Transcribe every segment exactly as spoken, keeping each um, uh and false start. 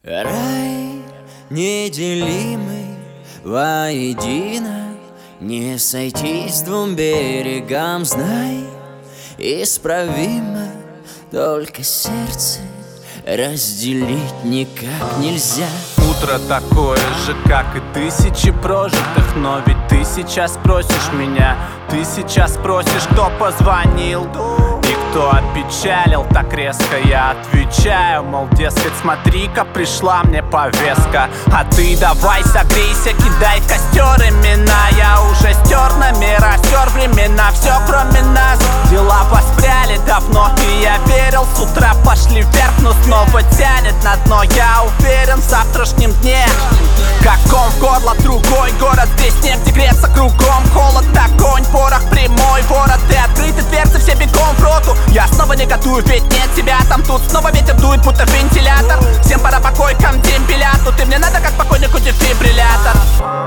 Рай неделимый воедино, не сойтись двум берегам, знай, исправимо, только сердце разделить никак нельзя. Утро такое же, как и тысячи прожитых, но ведь ты сейчас просишь меня, ты сейчас просишь, кто позвонил и кто опечалил так резко. Я отвечаю, мол, дескать, смотри-ка, пришла мне повестка. А ты давай согрейся, кидай в костер имена. Я уже стер номера, стер времена, все кроме нас. Дела воспряли давно, и я верил, с утра пошли вверх, но снова тянет на дно. Я уверен в завтрашнем дне, как ком в горло, другой город. Здесь нефть и греться кругом, холод, огонь, порох прямой, ворот и открыты дверцы, все бегом в роту. Я снова негодую, ведь нет тебя там, тут снова ветер дует, будто вентилятор. Всем пора по койкам, демпелят, тут и мне надо, как покойнику дефибриллятор.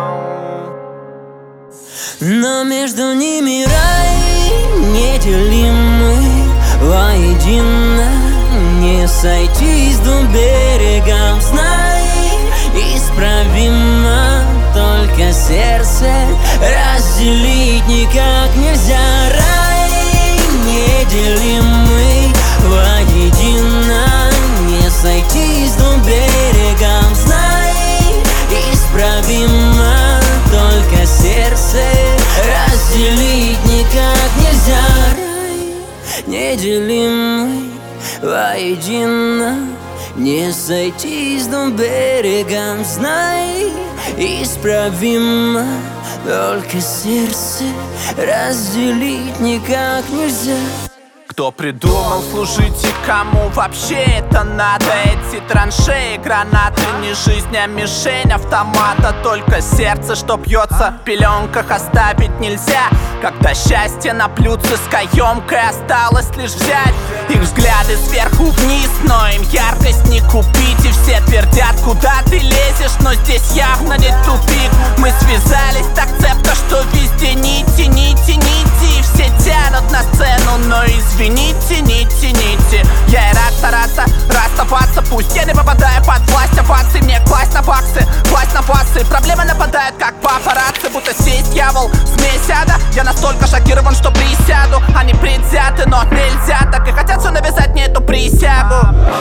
Но между ними рай неделимый воедино, не сойтись двум берегам, знай, исправимо, только сердце разделить никак нельзя. Рай неделимый воедино, не сойтись двум берегам, знай, исправимо, только сердце разделить никак нельзя. Рай неделимый воедино, не сойтись двум берегам, знай, исправимо, только сердце разделить никак нельзя. Кто придумал служить и кому вообще это надо? Эти траншеи, гранаты, не жизнь, а мишень автомата. Только сердце, что бьется в пеленках, оставить нельзя. Когда счастье на плюцевской емкой, осталось лишь взять их взгляды сверху вниз, но им яркость не купить. И все твердят, куда ты лезешь, но здесь явно не тупик. Мы связались так цепко, что везде нити, нити, нити. И все тянут на сцену, но извините, нити, нити. Я и рад стараться расставаться, пусть я не попадаю под власть оваций. Мне класть на баксы, класть на басы. Проблемы нападают, как папарацци, будто сей дьявол, смесь ада. Я настолько шокирован, что присяду. Они предвзяты, но нельзя, так и хотят все навязать мне эту присягу.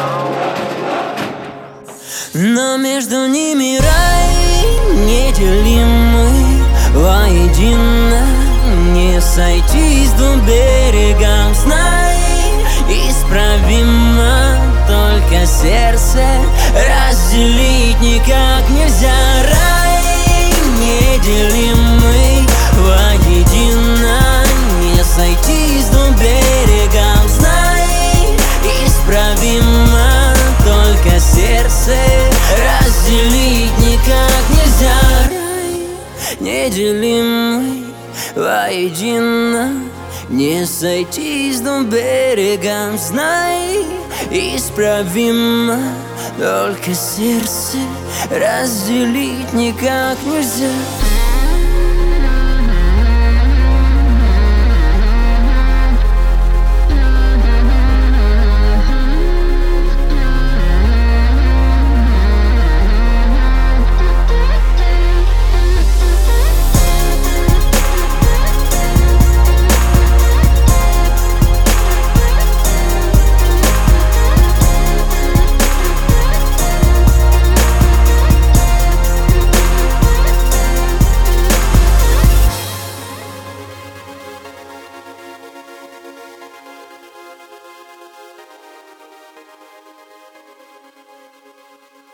Но между ними рай неделимый воедино, не сойтись двум берегам, знай, исправимо, только сердце разделить никак нельзя. Рай неделимый воедино, не сойтись двум берегам, знай, исправимо, только сердце разделить никак нельзя. Рай неделимый воедино, не сойтись двум берегам, знай, исправимо, только сердце разделить никак нельзя.